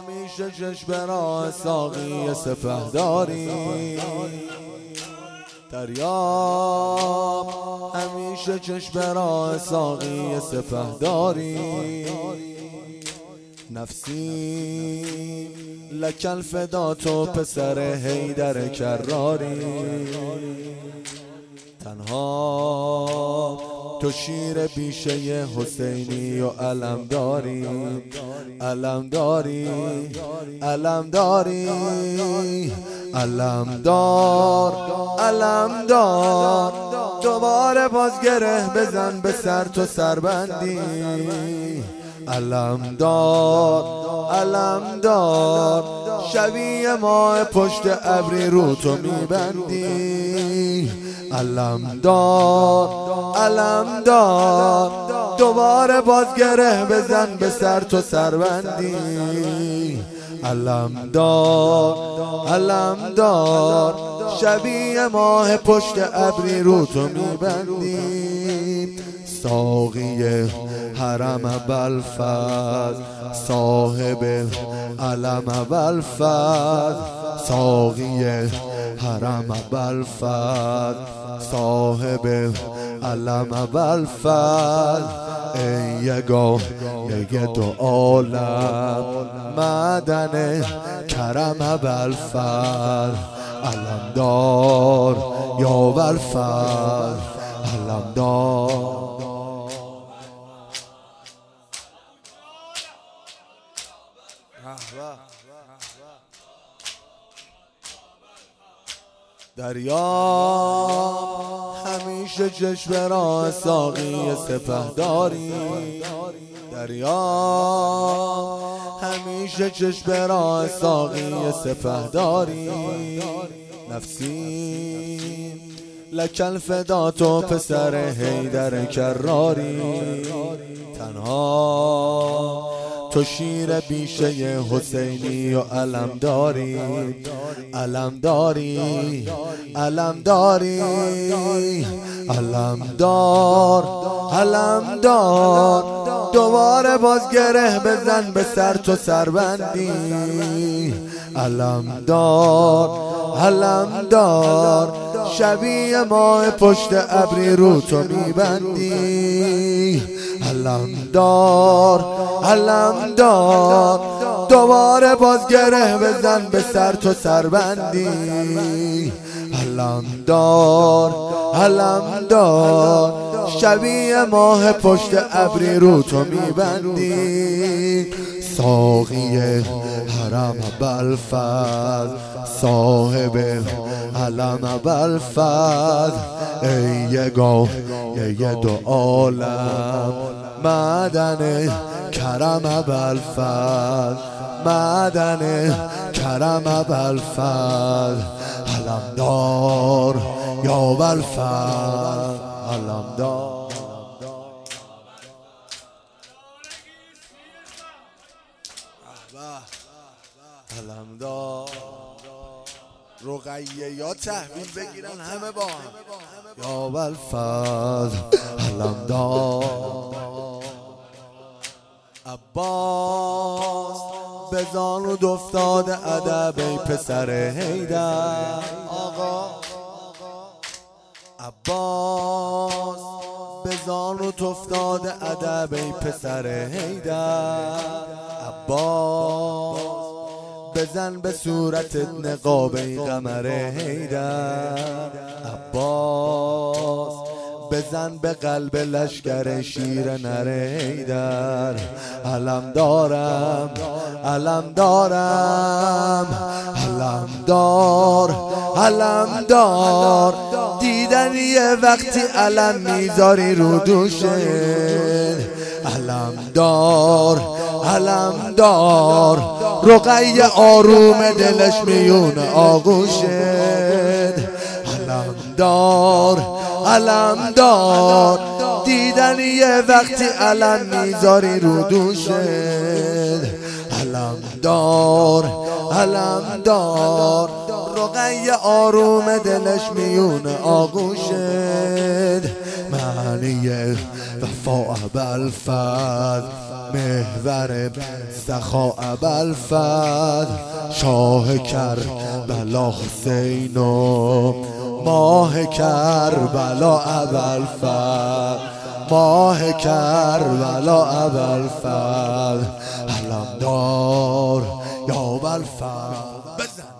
همیشه چشم راه ساقی سپهداری، دریاب همیشه چشم راه ساقی سپهداری. نفسی لکل فدا تو پسر حیدر کراری، تنها تو شیر بیشه حسینی و علمداری، علمداری، علمداری، علمدار، علمدار. دوباره باز گره بزن به سر تو سربندی، علمدار، علمدار. شبیه ماه پشت ابری رو تو میبندی، علمدار، علمدار. دوباره باز گره بزن به سر تو سربندی، علمدار، علمدار. شبیه ماه پشت ابری رو تو میبندی. ساقی حرم ابوالفضل، صاحب علم ابوالفضل، ساقی حرم ابوالفضل، صاحب علم ابوالفضل. ای یگانه دو عالم معدن کرم ابوالفضل، علمدار یا ابوالفضل، علمدار. دریاب همیشه چشم راه ساقی سپهداری، دریاب همیشه چشم راه ساقی سپهداری. نفسی لکل فدا تو پسر حیدر کراری، تنها تو شیر بیشه حسینی و علمداری، علمداری، علمداری، علمدار، علمدار. دوباره باز گره بزن به سر تو سربندی، علمدار، علمدار. شبیه ماه پشت ابری رو تو میبندی، علمدار، علمدار. دوباره باز گره بزن به سر تو سربندی، علمدار، علمدار. شبیه ماه پشت ابری رو تو میبندی. ساقی حرم ابوالفضل، صاحب علم ابوالفضل. ای یگانه دو عالم معدن کرم ابوالفضل، معدن کرم ابوالفضل. علمدار یا ابوالفضل، علمدار. علمدار. رقیه یا تحویل بگیرن همه با هم، یا ابوالفضل، علمدار. عباس به زانو افتاده ادب ای پسر حیدر، آقا عباس به زانو افتاده ادب ای پسر حیدر. عباس بزن به صورتت نقاب ای قمر حیدر. عباس بزن به قلب لشکر شیر نر حیدر. علم دارم، علم دارم، علم دار، علم دار. دیدنیه وقتی علم میذاری رو دوشه، علم دار، علم دار. رقیه آروم دلش میون آغوشه، علم دار، علم دار. دیدنیه وقتی علم میذاری رو دوشه، علم دار، علم دار. رقیه آروم دلش میون آغوشه. معنی وفا ابوالفضل، محور سخا ابوالفضل، شاه کربلا حسین و ماه کربلا ابوالفضل، ماه کربلا ابوالفضل، علمدار یا ابوالفضل.